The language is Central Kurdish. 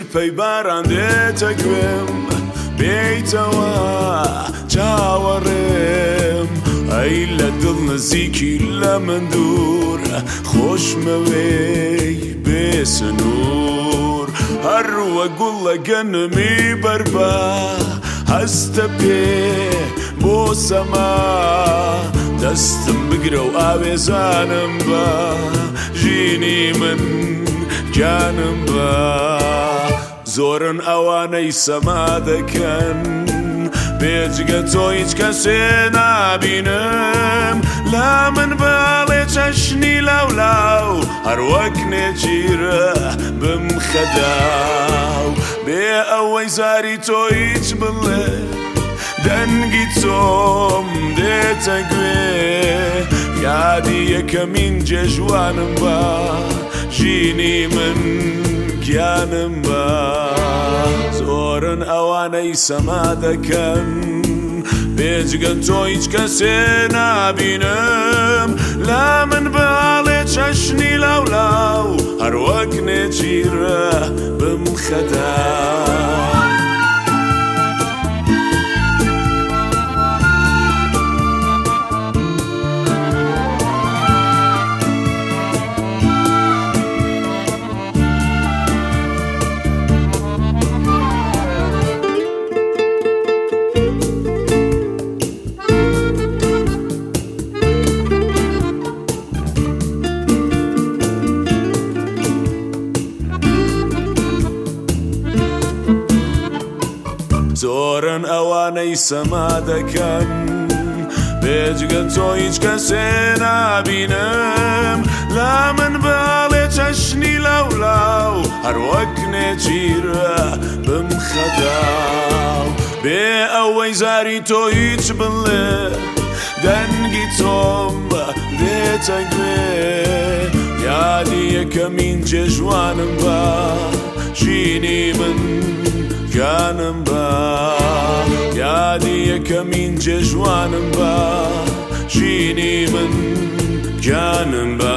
پەی باران دێتە گوێم بێیتەوە چاوەڕێم ئەی لە دڵ نزیکی لە من دوور خۆشمەوەی بێسنوور هەروە گوڵ لە گەنمی بەربە هەستە پێ بۆ سەما دەستم بگرە و ئاوێزانم بە ژینی من گیانم بە زۆرن ئەوانەی سەما دەکەن بێجگە تۆ هیچ کەسێ نابینم لا من باڵێ چەشنی لاولاو هەروەک نێچیرە بم خەداو بێ ئەوەی زاری تۆ هیچ بڵێ دەنگی تۆم دێتە گوێ یادی یەکەمین جێژوانم بە ژینی من گیانم بە زۆرن ئەوانەی سەما دەکەن بێجگە تۆ هیچ کەسێ نابینم لا من باڵێ چەشنی لاولاو هەروەک نێچیرە بم خەداو زۆرن ئەوانەی سەما دەکەن بێجگە تۆ هیچ کەسێ نابینم لا من باڵێ چەشنی لاولاو هەروەک نێچیرە بم خەداو بێ ئەوەی زاری تۆ هیچ بڵێ دەنگی تۆم دێتە گوێ یادی یەکەمین جێژوانم بە ژینی من گیانم بە یادی یەکەمین جێژوانم بە ژینی من گیانم بە